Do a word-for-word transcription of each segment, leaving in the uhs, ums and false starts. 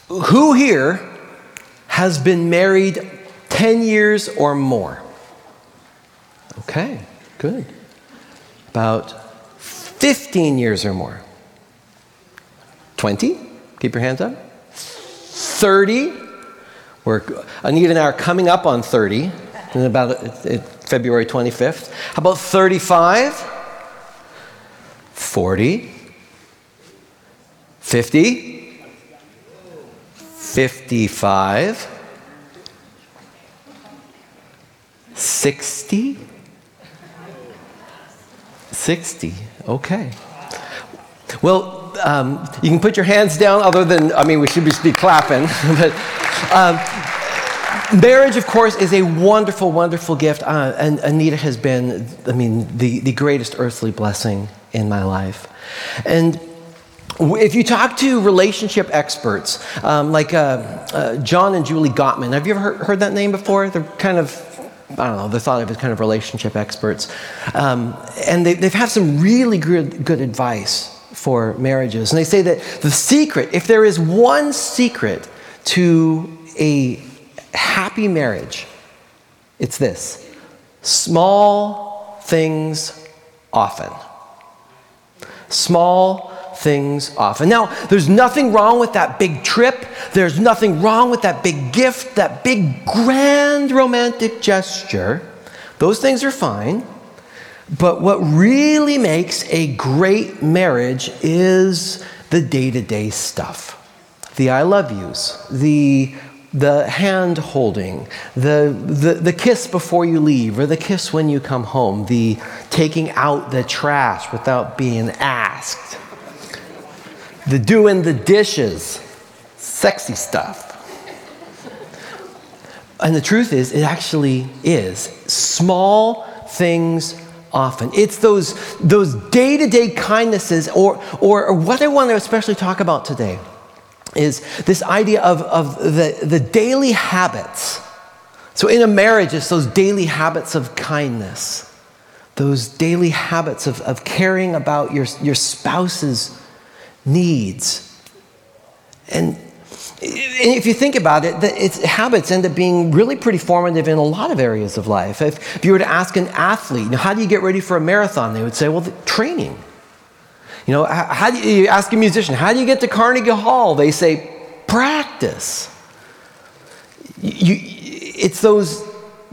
Who here has been married ten years or more? Okay, good. About fifteen years or more. twenty? Keep your hands up. thirty? We're, Anita and I are coming up on thirty in about uh, February twenty-fifth. How about thirty-five? forty? fifty? fifty-five? sixty? sixty, okay. Well, um, you can put your hands down other than, I mean, we should just be clapping. but um, marriage, of course, is a wonderful, wonderful gift. Uh, and Anita has been, I mean, the, the greatest earthly blessing in my life. And if you talk to relationship experts, um, like uh, uh, John and Julie Gottman, have you ever heard, heard that name before? They're kind of, I don't know, they're thought of as kind of relationship experts. Um, and they, they've had some really good, good advice for marriages. And they say that the secret, if there is one secret to a happy marriage, it's this: small things often. Small things often. Now, there's nothing wrong with that big trip. There's nothing wrong with that big gift, that big grand romantic gesture. Those things are fine. But what really makes a great marriage is the day-to-day stuff. The I love yous, the the hand holding, the, the the kiss before you leave, or the kiss when you come home, the taking out the trash without being asked, the doing the dishes, sexy stuff. And the truth is, it actually is small things often. It's those those day-to-day kindnesses, or, or or what I want to especially talk about today is this idea of, of the, the daily habits. So in a marriage, it's those daily habits of kindness, those daily habits of, of caring about your, your spouse's needs. And if you think about it, its habits end up being really pretty formative in a lot of areas of life. If, if you were to ask an athlete, you know, how do you get ready for a marathon? They would say, well, the training. You know, how, how do you, you ask a musician, how do you get to Carnegie Hall? They say, practice. You, it's those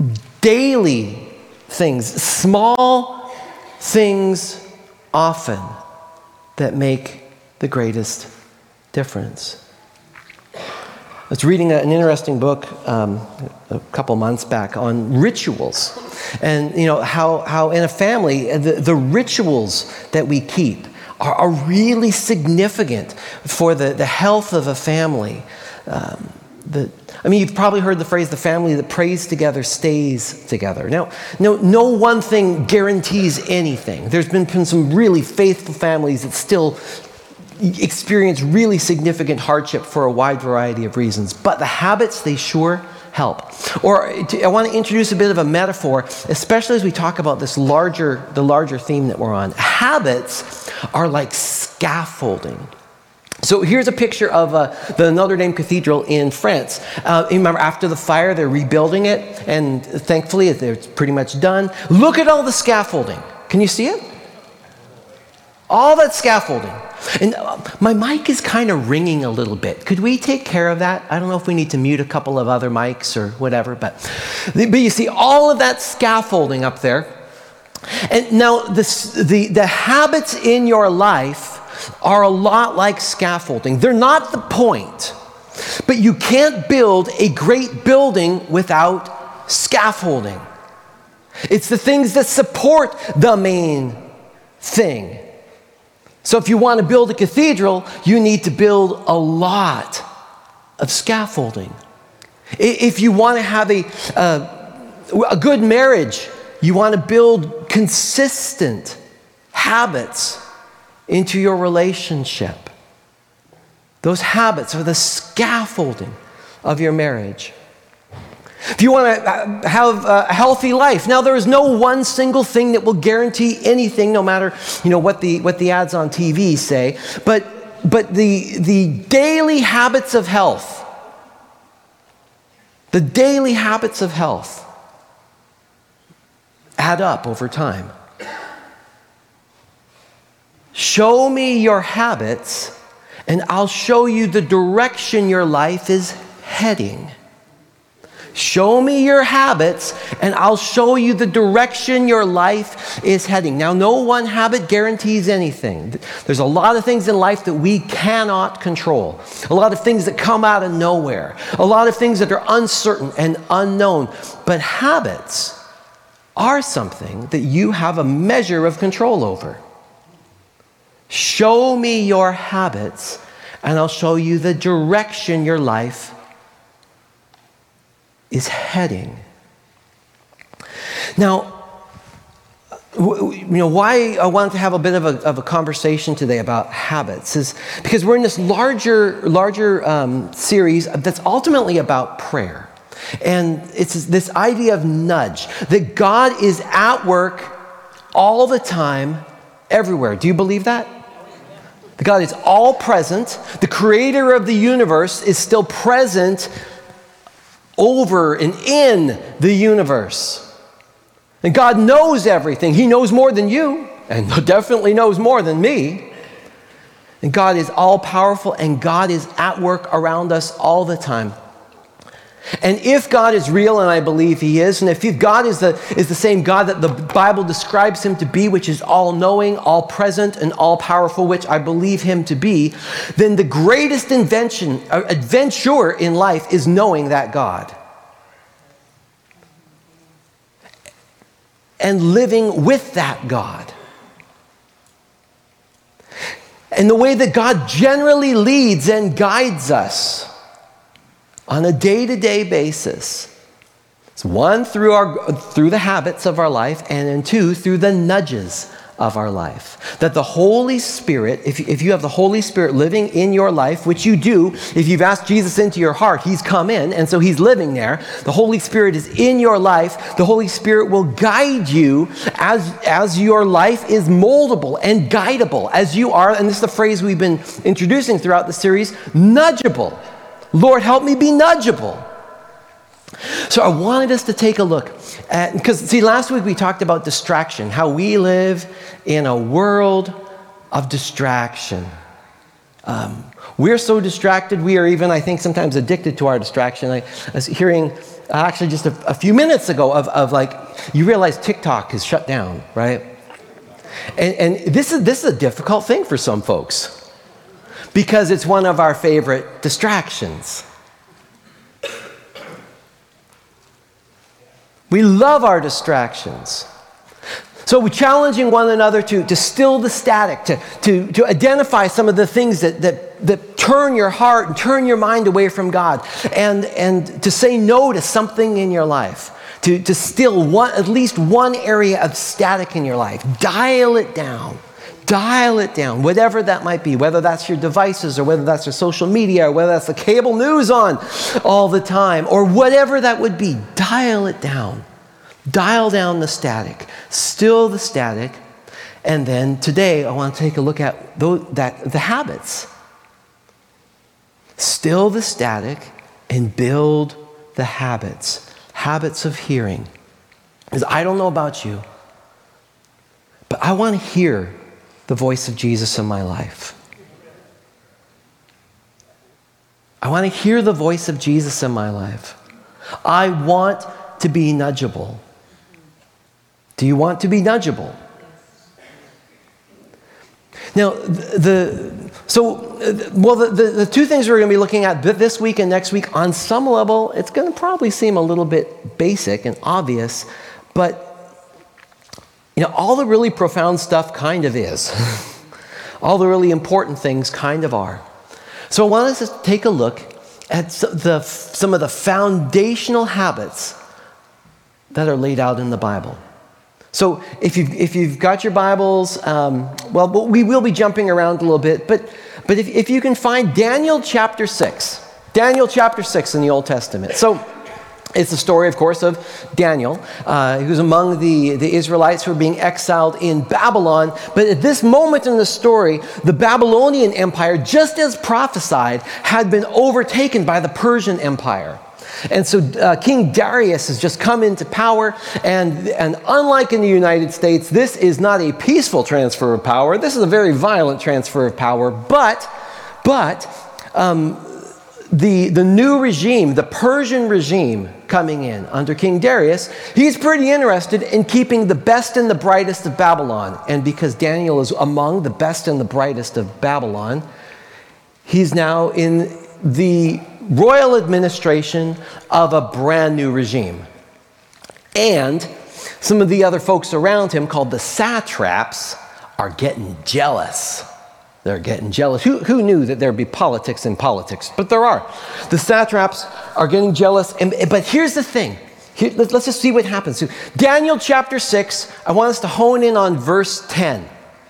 daily things, small things often, that make the greatest difference. I was reading an interesting book um, a couple months back on rituals, and you know how, how in a family the, the rituals that we keep are, are really significant for the, the health of a family. Um, the, I mean, you've probably heard the phrase, the family that prays together stays together. Now, no, no one thing guarantees anything. There's been, been some really faithful families that still experience really significant hardship for a wide variety of reasons. But the habits, they sure help. Or I want to introduce a bit of a metaphor, especially as we talk about this larger, the larger theme that we're on. Habits are like scaffolding. So here's a picture of uh, the Notre Dame Cathedral in France. Uh, you remember after the fire, they're rebuilding it, and thankfully it's pretty much done. Look at all the scaffolding. Can you see it? All that scaffolding. And uh, my mic is kind of ringing a little bit. Could we take care of that? I don't know if we need to mute a couple of other mics or whatever, but, but you see all of that scaffolding up there. And now this, the, the habits in your life are a lot like scaffolding. They're not the point, but you can't build a great building without scaffolding. It's the things that support the main thing. So if you want to build a cathedral, you need to build a lot of scaffolding. If you want to have a, uh, a good marriage, you want to build consistent habits into your relationship. Those habits are the scaffolding of your marriage. If you want to have a healthy life, now there is no one single thing that will guarantee anything, no matter you know what the what the ads on T V say. But but the, the daily habits of health, the daily habits of health add up over time. Show me your habits, and I'll show you the direction your life is heading. Show me your habits, and I'll show you the direction your life is heading. Now, no one habit guarantees anything. There's a lot of things in life that we cannot control. A lot of things that come out of nowhere. A lot of things that are uncertain and unknown. But habits are something that you have a measure of control over. Show me your habits, and I'll show you the direction your life is heading. Now, you know, why I wanted to have a bit of a, of a conversation today about habits is because we're in this larger, larger um, series that's ultimately about prayer. And it's this idea of nudge, that God is at work all the time, everywhere. Do you believe that? That God is all present. The creator of the universe is still present over and in the universe. And God knows everything. He knows more than you, and definitely knows more than me. And God is all-powerful, and God is at work around us all the time. And if God is real, and I believe He is, and if God is the, is the same God that the Bible describes Him to be, which is all-knowing, all-present, and all-powerful, which I believe Him to be, then the greatest invention, uh, adventure in life is knowing that God. And living with that God. And the way that God generally leads and guides us on a day-to-day basis. It's one, through our through the habits of our life, and then two, through the nudges of our life. That the Holy Spirit, if, if you have the Holy Spirit living in your life, which you do, if you've asked Jesus into your heart, He's come in, and so He's living there. The Holy Spirit is in your life. The Holy Spirit will guide you as, as your life is moldable and guidable, as you are, and this is the phrase we've been introducing throughout the series, nudgeable. Lord, help me be nudgeable. So I wanted us to take a look at, because see, last week we talked about distraction, how we live in a world of distraction. Um, we're so distracted, we are even, I think, sometimes addicted to our distraction. I, I was hearing, uh, actually just a, a few minutes ago, of, of like, you realize TikTok is shut down, right? And, and this is this is a difficult thing for some folks, because it's one of our favorite distractions. We love our distractions. So we're challenging one another to, to still the static, to, to, to identify some of the things that, that, that turn your heart and turn your mind away from God, and, and to say no to something in your life, to, to still one, at least one area of static in your life. Dial it down. Dial it down, whatever that might be, whether that's your devices or whether that's your social media or whether that's the cable news on all the time or whatever that would be. Dial it down. Dial down the static. Still the static. And then today I want to take a look at those, that, the habits. Still the static and build the habits. Habits of hearing. Because I don't know about you, but I want to hear the voice of Jesus in my life. I want to hear the voice of Jesus in my life. I want to be nudgeable. Do you want to be nudgeable? Now, the, the so, well, the, the, the two things we're going to be looking at this week and next week, on some level, it's going to probably seem a little bit basic and obvious, but you know, all the really profound stuff kind of is. All the really important things kind of are. So I want us to take a look at the, some of the foundational habits that are laid out in the Bible. So if you've, if you've got your Bibles, um, well, we will be jumping around a little bit, but, but if, if you can find Daniel chapter six, Daniel chapter six in the Old Testament. So It's the story, of course, of Daniel, uh, who's among the, the Israelites who are being exiled in Babylon. But at this moment in the story, the Babylonian Empire, just as prophesied, had been overtaken by the Persian Empire. And so uh, King Darius has just come into power, and, and unlike in the United States, this is not a peaceful transfer of power. This is a very violent transfer of power, but, but um, the, the new regime, the Persian regime coming in under King Darius, he's pretty interested in keeping the best and the brightest of Babylon. And because Daniel is among the best and the brightest of Babylon, he's now in the royal administration of a brand new regime. And some of the other folks around him, called the satraps, are getting jealous. They're getting jealous. Who, who knew that there'd be politics in politics? But there are. The satraps are getting jealous. And, but here's the thing. Here, let's, let's just see what happens. So Daniel chapter six, I want us to hone in on verse ten.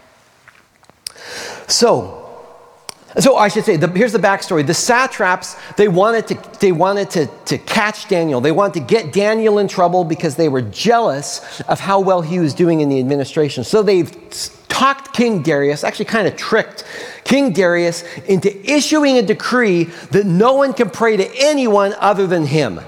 So, So I should say, the, here's the backstory. The satraps, they wanted to they wanted to, to catch Daniel. They wanted to get Daniel in trouble because they were jealous of how well he was doing in the administration. So they've talked King Darius, actually kind of tricked King Darius into issuing a decree that no one can pray to anyone other than him.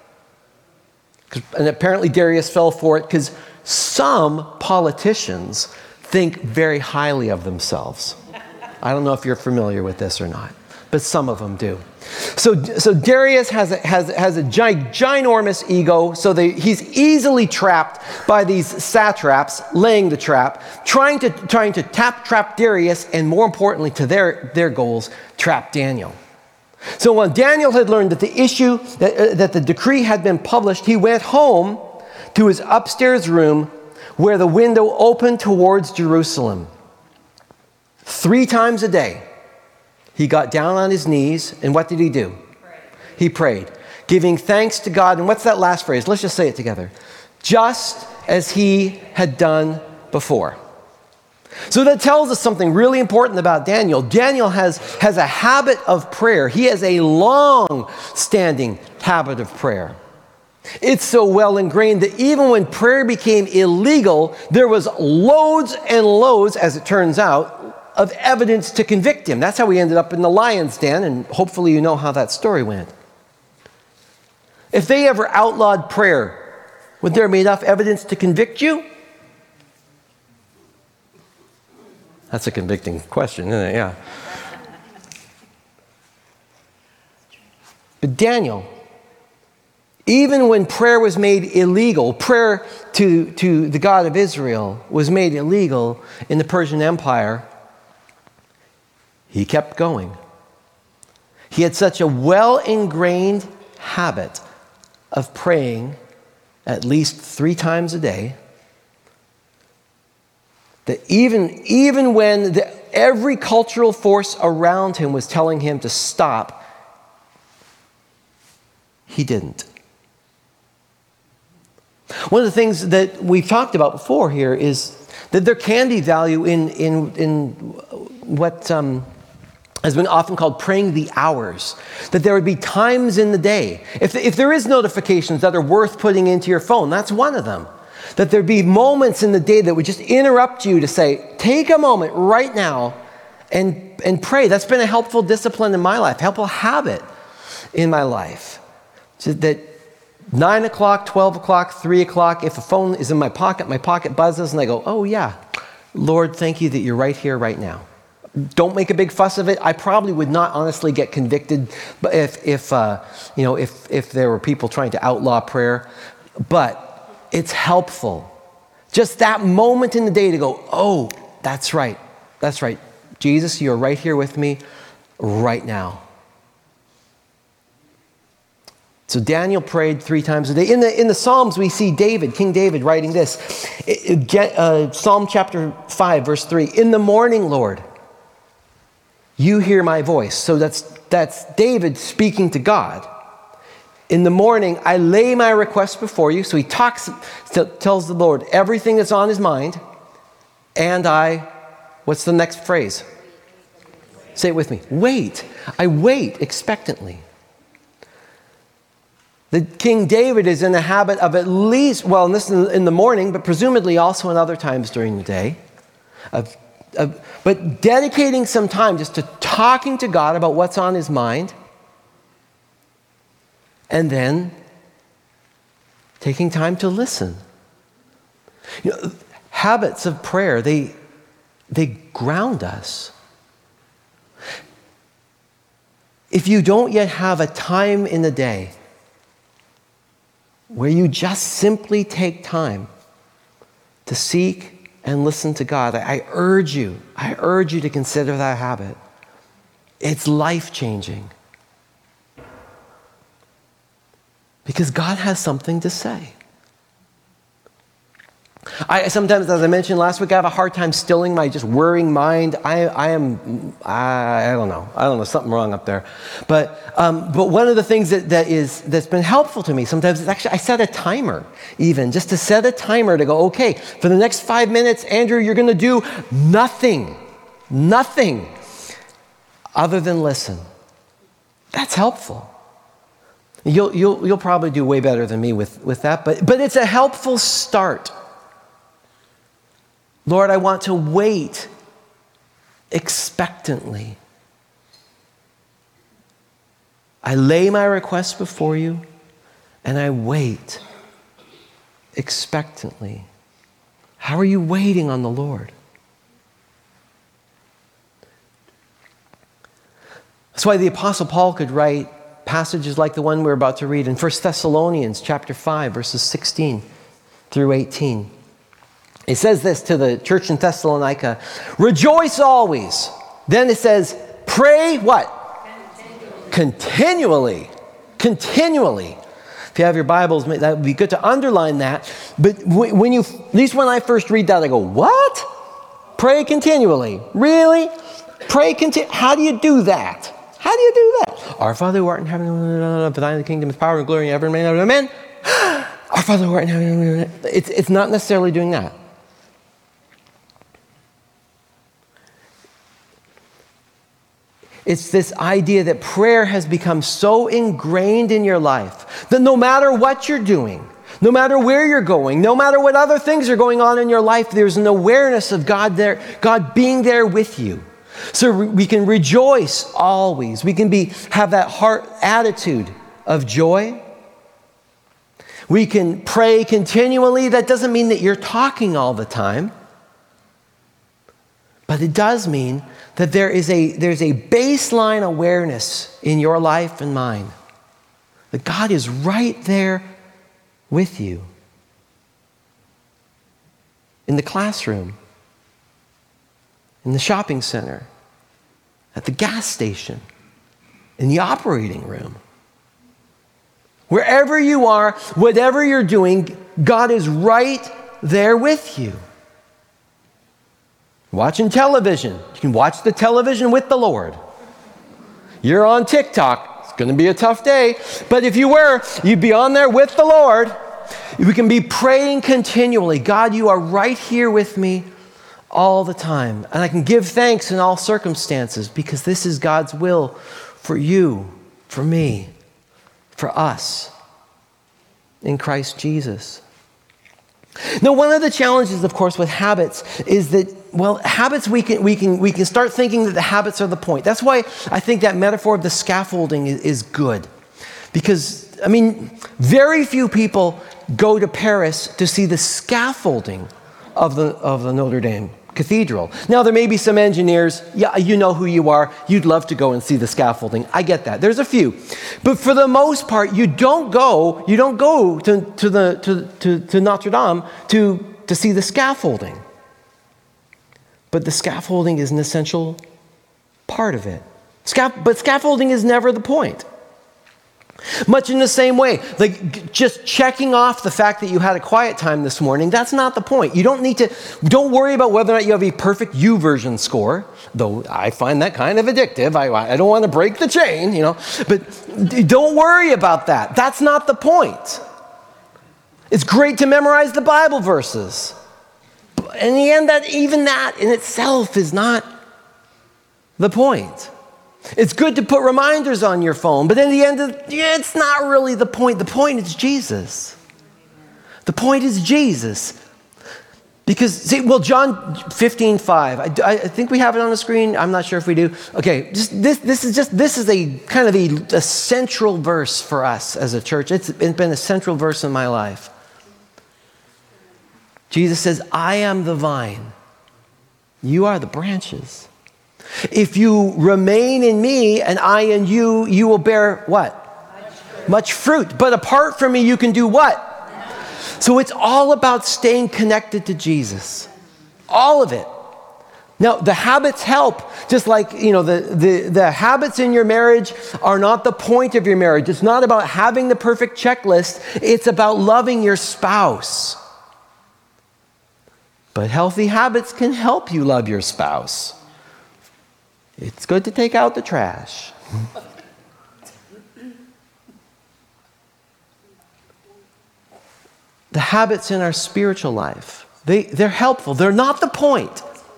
And apparently Darius fell for it because some politicians think very highly of themselves. I don't know if you're familiar with this or not, but some of them do. So, so Darius has a, has, has a gi- ginormous ego, so they, he's easily trapped by these satraps laying the trap, trying to, trying to tap, trap Darius, and more importantly to their, their goals, trap Daniel. So when Daniel had learned that the issue, that, uh, that the decree had been published, he went home to his upstairs room where the window opened towards Jerusalem. Three times a day, he got down on his knees, and what did he do? Pray. He prayed, giving thanks to God. And what's that last phrase? Let's just say it together. Just as he had done before. So that tells us something really important about Daniel. Daniel has, has a habit of prayer. He has a long-standing habit of prayer. It's so well ingrained that even when prayer became illegal, there was loads and loads, as it turns out, of evidence to convict him. That's how he ended up in the lion's den, and hopefully you know how that story went. If they ever outlawed prayer, would there be enough evidence to convict you? That's a convicting question, isn't it? Yeah. But Daniel, even when prayer was made illegal, prayer to, to the God of Israel was made illegal in the Persian Empire, he kept going. He had such a well-ingrained habit of praying at least three times a day that even, even when the, every cultural force around him was telling him to stop, he didn't. One of the things that we've talked about before here is that there can be value in, in, in what um, has been often called praying the hours. That there would be times in the day. If, if there is notifications that are worth putting into your phone, that's one of them. That there'd be moments in the day that would just interrupt you to say, take a moment right now and, and pray. That's been a helpful discipline in my life, helpful habit in my life. So that nine o'clock, twelve o'clock, three o'clock, if a phone is in my pocket, my pocket buzzes and I go, oh yeah, Lord, thank you that you're right here, right now. Don't make a big fuss of it. I probably would not honestly get convicted if, if uh, you know, if, if there were people trying to outlaw prayer. But it's helpful. Just that moment in the day to go, oh, that's right. That's right. Jesus, you're right here with me right now. So Daniel prayed three times a day. In the, in the Psalms, we see David, King David, writing this. It, it, uh, Psalm chapter five, verse three. In the morning, Lord, you hear my voice. So that's, that's David speaking to God. In the morning, I lay my request before you. So he talks, tells the Lord everything that's on his mind. And I, what's the next phrase? Say it with me. Wait. I wait expectantly. that King David is in the habit of at least, well, this is in the morning, but presumably also in other times during the day, of, of, but dedicating some time just to talking to God about what's on his mind, and then taking time to listen. You know, habits of prayer, they, they ground us. If you don't yet have a time in the day where you just simply take time to seek and listen to God, I urge you, I urge you to consider that habit. It's life-changing. Because God has something to say. I sometimes, as I mentioned last week, I have a hard time stilling my just worrying mind. I, I am, I, I don't know, I don't know, something wrong up there. But, um, but one of the things that, that is that's been helpful to me sometimes is actually I set a timer, even just to set a timer to go, okay, for the next five minutes, Andrew, you're going to do nothing, nothing other than listen. That's helpful. You'll you'll you'll probably do way better than me with with that, but but it's a helpful start. Lord, I want to wait expectantly. I lay my request before you, and I wait expectantly. How are you waiting on the Lord? That's why the Apostle Paul could write passages like the one we're about to read in First Thessalonians chapter five, verses sixteen through eighteen. It says this to the church in Thessalonica: rejoice always. Then it says, pray what? Continually. Continually. Continually. If you have your Bibles, that would be good to underline that. But when you, at least when I first read that, I go, what? Pray continually. Really? Pray continually. How do you do that? How do you do that? Our Father who art in heaven, for thine is the kingdom, is power, and glory, and ever and amen. Amen. Our Father who art in heaven. It's, it's not necessarily doing that. It's this idea that prayer has become so ingrained in your life that no matter what you're doing, no matter where you're going, no matter what other things are going on in your life, there's an awareness of God there, God being there with you. So we can rejoice always. We can be have that heart attitude of joy. We can pray continually. That doesn't mean that you're talking all the time. But it does mean that there is a, there's a baseline awareness in your life and mine that God is right there with you. In the classroom, in the shopping center, at the gas station, in the operating room. Wherever you are, whatever you're doing, God is right there with you. Watching television. You can watch the television with the Lord. You're on TikTok. It's going to be a tough day. But if you were, you'd be on there with the Lord. We can be praying continually. God, you are right here with me all the time. And I can give thanks in all circumstances because this is God's will for you, for me, for us in Christ Jesus. Now, one of the challenges, of course, with habits is that, well, habits, we can we can we can start thinking that the habits are the point. That's why I think that metaphor of the scaffolding is, is good. Because, I mean, very few people go to Paris to see the scaffolding of the of the Notre Dame Cathedral. Now, there may be some engineers, yeah, you know who you are, you'd love to go and see the scaffolding. I get that. There's a few. But for the most part, you don't go, you don't go to, to, the, to, to, to Notre Dame to, to see the scaffolding. But the scaffolding is an essential part of it. Scaff- but scaffolding is never the point. Much in the same way, like just checking off the fact that you had a quiet time this morning, that's not the point. You don't need to, don't worry about whether or not you have a perfect YouVersion score, though I find that kind of addictive. I, I don't want to break the chain, you know, but don't worry about that. That's not the point. It's great to memorize the Bible verses. But in the end, that even that in itself is not the point. It's good to put reminders on your phone, but in the end, of, yeah, it's not really the point. The point is Jesus. The point is Jesus. Because, see, well, John fifteen five, I, I think we have it on the screen. I'm not sure if we do. Okay, just this, this is just, this is a kind of a, a central verse for us as a church. It's, it's been a central verse in my life. Jesus says, I am the vine. You are the branches. If you remain in me and I in you, you will bear what? Much fruit. Much fruit. But apart from me, you can do what? So it's all about staying connected to Jesus. All of it. Now, the habits help, just like, you know, the, the, the habits in your marriage are not the point of your marriage. It's not about having the perfect checklist. It's about loving your spouse. But healthy habits can help you love your spouse. It's good to take out the trash. The habits in our spiritual life, they, they're helpful. They're not the point.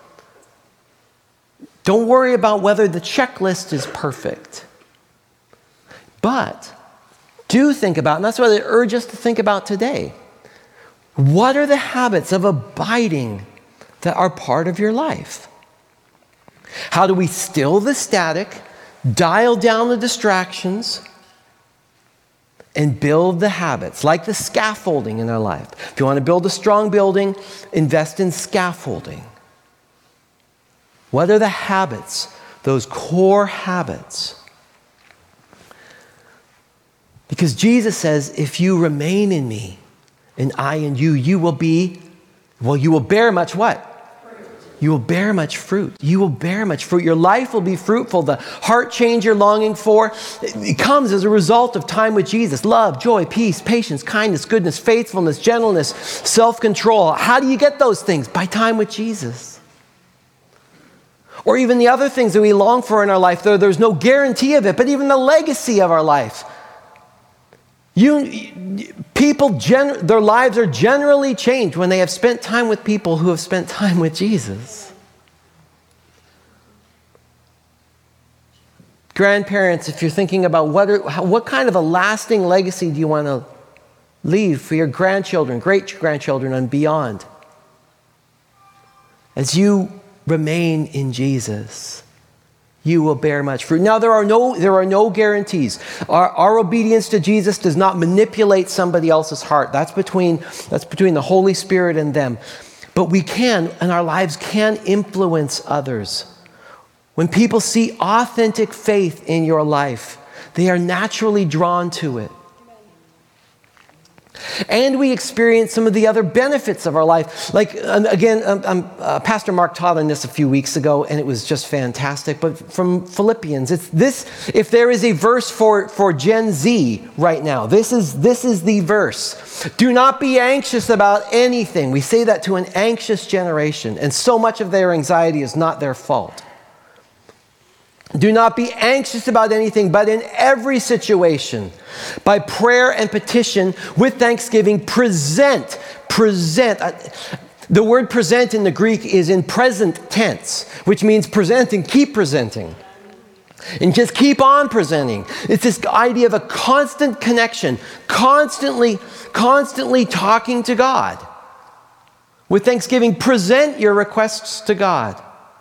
Don't worry about whether the checklist is perfect. But do think about, and that's what I urge us to think about today. What are the habits of abiding that are part of your life? How do we still the static, dial down the distractions, and build the habits, like the scaffolding in our life? If you want to build a strong building, invest in scaffolding. What are the habits, those core habits? Because Jesus says, if you remain in me and I in you, you will be, well, you will bear much what? You will bear much fruit. You will bear much fruit. Your life will be fruitful. The heart change you're longing for, it comes as a result of time with Jesus. Love, joy, peace, patience, kindness, goodness, faithfulness, gentleness, self-control. How do you get those things? By time with Jesus. Or even the other things that we long for in our life, though there's no guarantee of it, but even the legacy of our life. You, people, gen, their lives are generally changed when they have spent time with people who have spent time with Jesus. Grandparents, if you're thinking about what, are, how, what kind of a lasting legacy do you want to leave for your grandchildren, great-grandchildren, and beyond, as you remain in Jesus, you will bear much fruit. Now, there are no, there are no guarantees. Our, our obedience to Jesus does not manipulate somebody else's heart. That's between, that's between the Holy Spirit and them. But we can, and our lives can influence others. When people see authentic faith in your life, they are naturally drawn to it. And we experience some of the other benefits of our life. Like, um, again, um, um, uh, Pastor Mark taught on this a few weeks ago, and it was just fantastic. But from Philippians, it's this, if there is a verse for, for Gen Z right now, this is, this is the verse. Do not be anxious about anything. We say that to an anxious generation, and so much of their anxiety is not their fault. Do not be anxious about anything, but in every situation, by prayer and petition, with thanksgiving, present, present. The word present in the Greek is in present tense, which means present and keep presenting. And just keep on presenting. It's this idea of a constant connection, constantly, constantly talking to God. With thanksgiving, present your requests to God.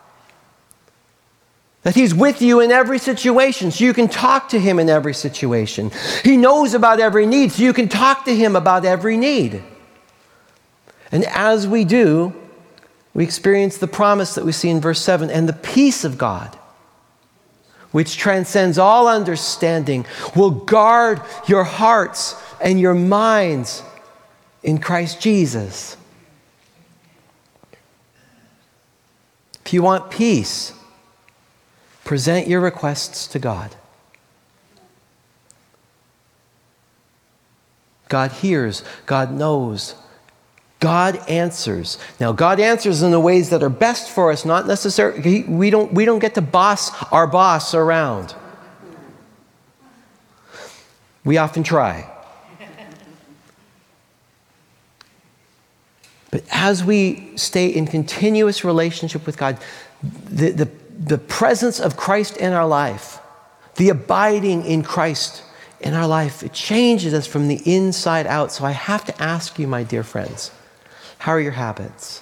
That He's with you in every situation, so you can talk to Him in every situation. He knows about every need, so you can talk to Him about every need. And as we do, we experience the promise that we see in verse seven, and the peace of God, which transcends all understanding, will guard your hearts and your minds in Christ Jesus. If you want peace, present your requests to God. God hears, God knows, God answers. Now, God answers in the ways that are best for us, not necessarily, we don't, we don't get to boss our boss around. We often try. But as we stay in continuous relationship with God, the, the the presence of Christ in our life, the abiding in Christ in our life, it changes us from the inside out. So I have to ask you, my dear friends, how are your habits?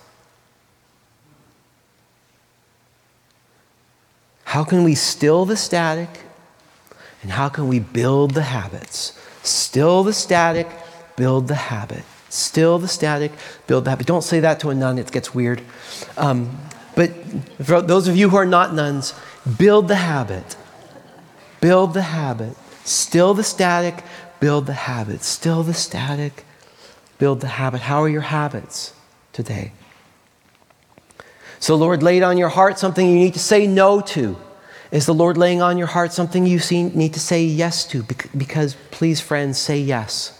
How can we still the static? And how can we build the habits? Still the static, build the habit. Still the static, build the habit. Don't say that to a nun, it gets weird. Um, but for those of you who are not nuns, build the habit. Build the habit. Still the static, build the habit. Still the static, build the habit. How are your habits today? So Lord laid on your heart something you need to say no to. Is the Lord laying on your heart something you need to say yes to? Because please, friends, say yes.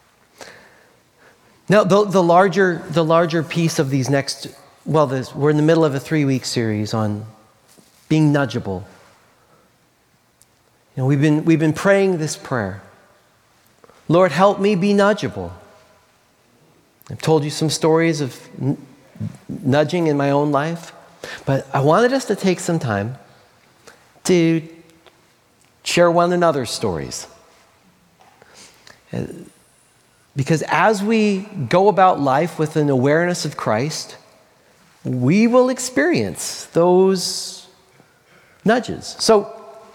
Now, the, the larger the larger piece of these next, well, this, we're in the middle of a three-week series on being nudgeable. You know, we've been we've been praying this prayer. Lord, help me be nudgeable. I've told you some stories of n- nudging in my own life, but I wanted us to take some time to share one another's stories. Because as we go about life with an awareness of Christ, we will experience those nudges. So,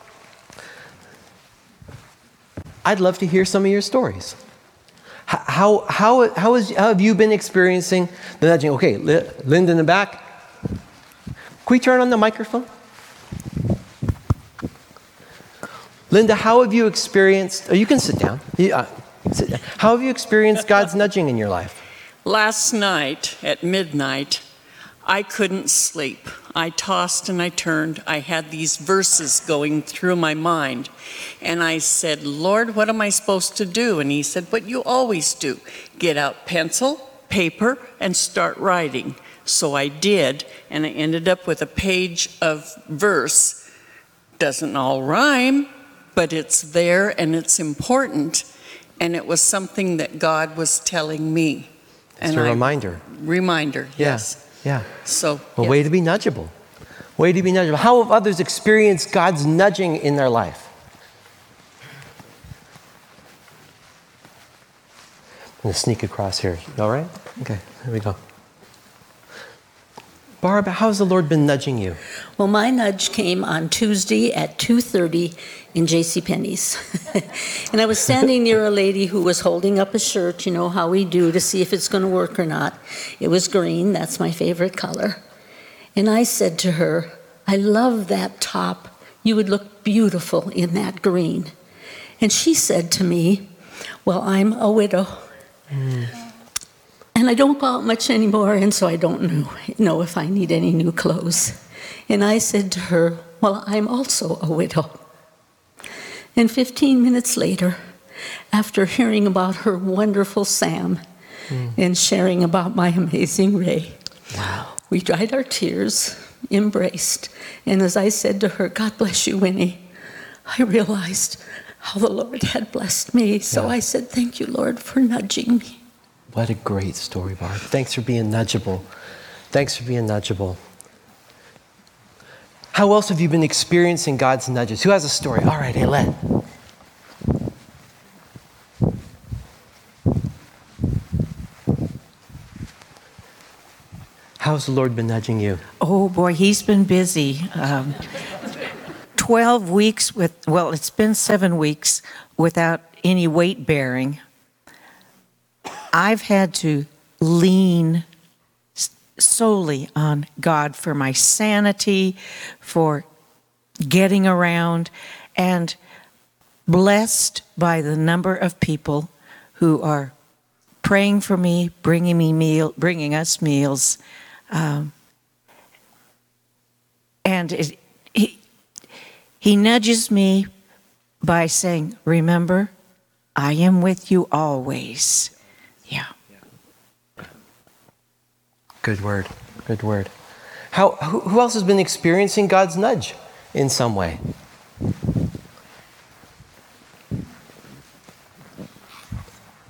I'd love to hear some of your stories. How, how, how, is, how have you been experiencing the nudging? Okay, Linda in the back. Can we turn on the microphone? Linda, how have you experienced, oh, you can sit down. You, uh, sit down. How have you experienced God's nudging in your life? Last night at midnight, I couldn't sleep. I tossed and I turned. I had these verses going through my mind. And I said, Lord, what am I supposed to do? And he said, what you always do. Get out pencil, paper, and start writing. So I did, and I ended up with a page of verse. Doesn't all rhyme, but it's there and it's important. And it was something that God was telling me. It's and a I, reminder. Reminder, yeah. yes. Yeah. So, a yes. way to be nudgeable. Way to be nudgeable. How have others experienced God's nudging in their life? I'm going to sneak across here. All right? Okay, here we go. Barb, how's the Lord been nudging you? Well, my nudge came on Tuesday at two thirty in JCPenney's. And I was standing near a lady who was holding up a shirt, you know how we do, to see if it's going to work or not. It was green. That's my favorite color. And I said to her, I love that top. You would look beautiful in that green. And she said to me, well, I'm a widow. Mm. And I don't go out much anymore, and so I don't know, know if I need any new clothes. And I said to her, well, I'm also a widow. And fifteen minutes later, after hearing about her wonderful Sam mm. and sharing about my amazing Ray, wow. we dried our tears, embraced. And as I said to her, God bless you, Winnie, I realized how the Lord had blessed me. So yeah. I said, thank you, Lord, for nudging me. What a great story, Barb. Thanks for being nudgeable. Thanks for being nudgeable. How else have you been experiencing God's nudges? Who has a story? All right, hey, Len. How's the Lord been nudging you? Oh, boy, he's been busy. Um, Twelve weeks with, well, it's been seven weeks without any weight bearing. I've had to lean solely on God for my sanity, for getting around, and blessed by the number of people who are praying for me, bringing me meal, bringing us meals, um, and it, he he nudges me by saying, "Remember, I am with you always." Yeah. Good word. Good word. How? Who, who else has been experiencing God's nudge in some way?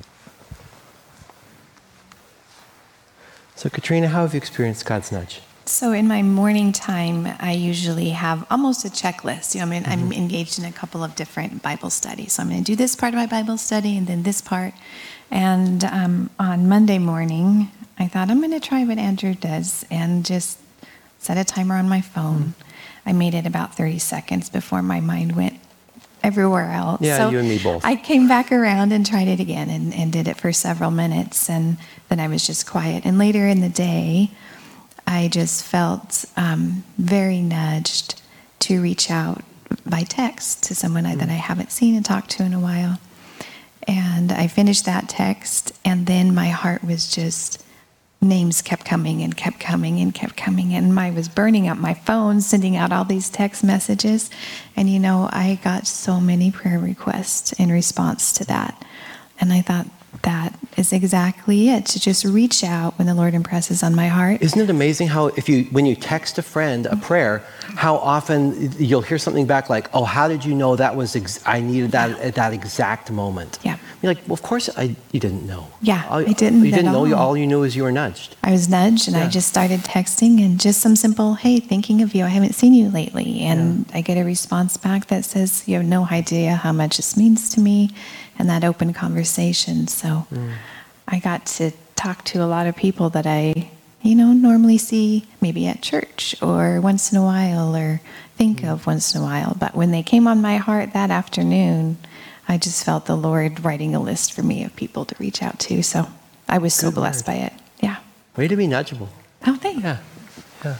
So, Katrina, how have you experienced God's nudge? So in my morning time, I usually have almost a checklist. You know, I mean, I'm engaged in a couple of different Bible studies. So I'm going to do this part of my Bible study and then this part. And um, on Monday morning, I thought I'm going to try what Andrew does and just set a timer on my phone. I made it about thirty seconds before my mind went everywhere else. Yeah, so you and me both. I came back around and tried it again and, and did it for several minutes. And then I was just quiet. And later in the day, I just felt um, very nudged to reach out by text to someone I, that I haven't seen and talked to in a while. And I finished that text, and then my heart was just, names kept coming and kept coming and kept coming. And I was burning up my phone, sending out all these text messages. And, you know, I got so many prayer requests in response to that. And I thought, that is exactly it, to just reach out when the Lord impresses on my heart. Isn't it amazing how if you when you text a friend a prayer, how often you'll hear something back like, "Oh, how did you know that was ex- I needed that Yeah. at that exact moment?" Yeah. You're like, "Well, of course I you didn't know." Yeah, all, I didn't You didn't at know. You, all. all you knew is you were nudged. I was nudged, and Yeah. I just started texting, and just some simple, "Hey, thinking of you. I haven't seen you lately." And I get a response back that says, "You have no idea how much this means to me," and that open conversation. So I got to talk to a lot of people that I, you know, normally see maybe at church or once in a while or think of once in a while. But when they came on my heart that afternoon, I just felt the Lord writing a list for me of people to reach out to. So I was so Good blessed word. by it. Yeah. Way to be nudgeable. Oh, thank you. Yeah, yeah.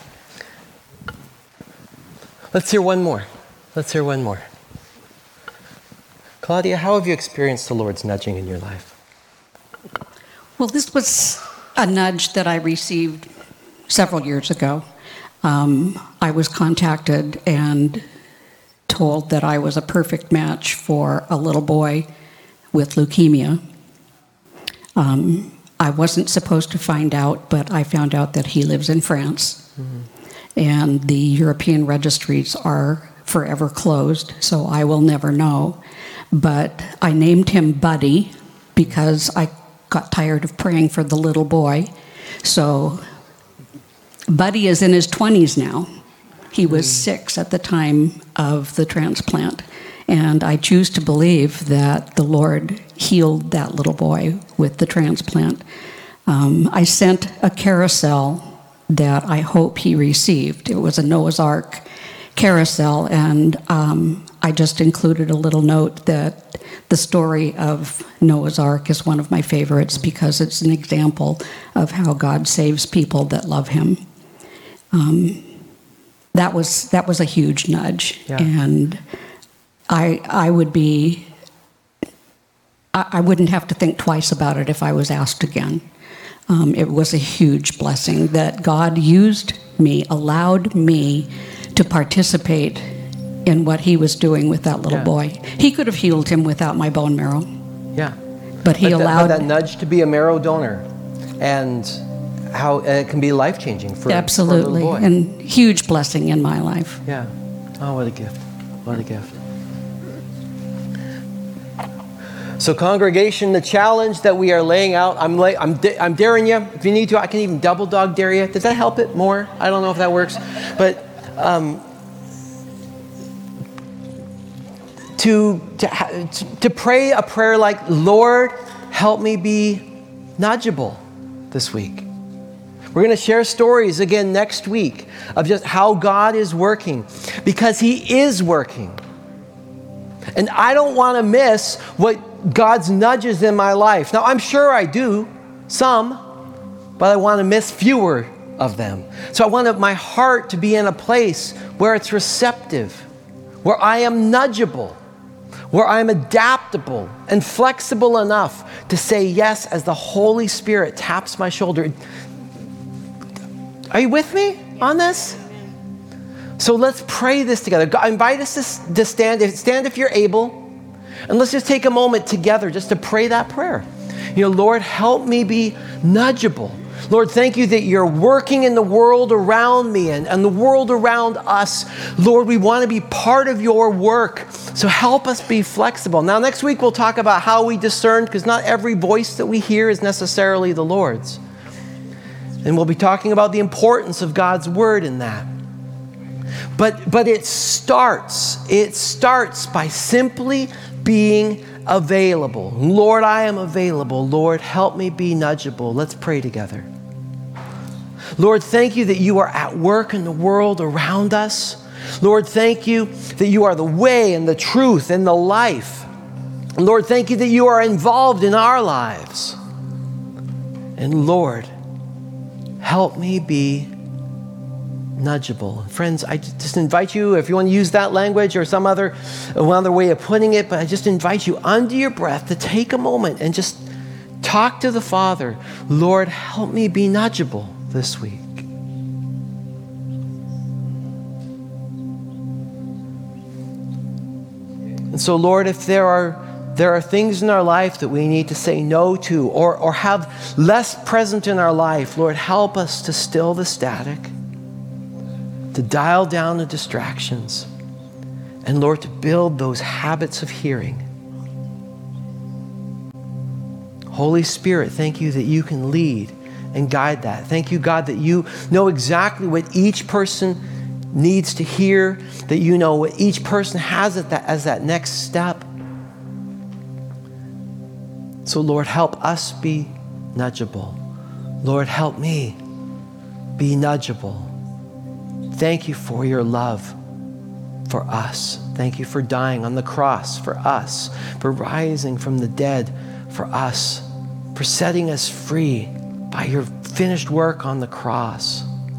Let's hear one more. Let's hear one more. Claudia, how have you experienced the Lord's nudging in your life? Well, this was a nudge that I received several years ago. Um, I was contacted and told that I was a perfect match for a little boy with leukemia. Um, I wasn't supposed to find out, but I found out that he lives in France. Mm-hmm. And the European registries are forever closed, so I will never know. But I named him Buddy because I got tired of praying for the little boy. So Buddy is in his twenties now. He was six at the time of the transplant. And I choose to believe that the Lord healed that little boy with the transplant. Um, I sent a carousel that I hope he received. It was a Noah's Ark carousel, and um, I just included a little note that the story of Noah's Ark is one of my favorites because it's an example of how God saves people that love him. Um, that was that was a huge nudge, Yeah. and I I would be I, I wouldn't have to think twice about it if I was asked again. Um, it was a huge blessing that God used me, allowed me to participate in what he was doing with that little Yeah. boy. He could have healed him without my bone marrow, Yeah. but he But that, allowed but that nudge to be a marrow donor, and how it can be life-changing for, absolutely for a little boy. and huge blessing in my life. Yeah. Oh, what a gift. What a gift. So congregation, the challenge that we are laying out, I'm, lay, I'm, da- I'm daring you. If you need to, I can even double dog dare you. Does that help it more? I don't know if that works. But um, to, to, ha- to pray a prayer like, Lord, help me be nudgeable this week. We're going to share stories again next week of just how God is working, because he is working. And I don't want to miss what God's nudges in my life. Now, I'm sure I do, some, but I want to miss fewer of them. So I want my heart to be in a place where it's receptive, where I am nudgeable, where I'm adaptable and flexible enough to say yes as the Holy Spirit taps my shoulder. Are you with me on this? So let's pray this together. I invite us to, to stand, stand if you're able, and let's just take a moment together just to pray that prayer. You know, Lord, help me be nudgeable. Lord, thank you that you're working in the world around me and, and the world around us. Lord, we want to be part of your work. So help us be flexible. Now, next week we'll talk about how we discern, because not every voice that we hear is necessarily the Lord's. And we'll be talking about the importance of God's word in that. But, but it starts, it starts by simply being available. Lord, I am available. Lord, help me be nudgeable. Let's pray together. Lord, thank you that you are at work in the world around us. Lord, thank you that you are the way and the truth and the life. Lord, thank you that you are involved in our lives. And Lord, help me be nudgeable. Friends, I just invite you, if you want to use that language or some other, one other way of putting it, but I just invite you under your breath to take a moment and just talk to the Father. Lord, help me be nudgeable this week. And so, Lord, if there are there are things in our life that we need to say no to or, or have less present in our life, Lord, help us to still the static, to dial down the distractions, and Lord, to build those habits of hearing. Holy Spirit, thank you that you can lead and guide that. Thank you, God, that you know exactly what each person needs to hear, that you know what each person has at that, as that next step. So, Lord, help us be nudgeable. Lord, help me be nudgeable. Thank you for your love for us. Thank you for dying on the cross for us, for rising from the dead for us, for setting us free by your finished work on the cross.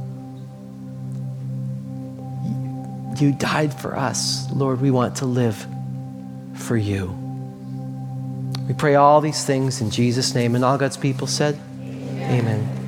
You died for us. Lord, we want to live for you. We pray all these things in Jesus' name. And all God's people said, amen. Amen.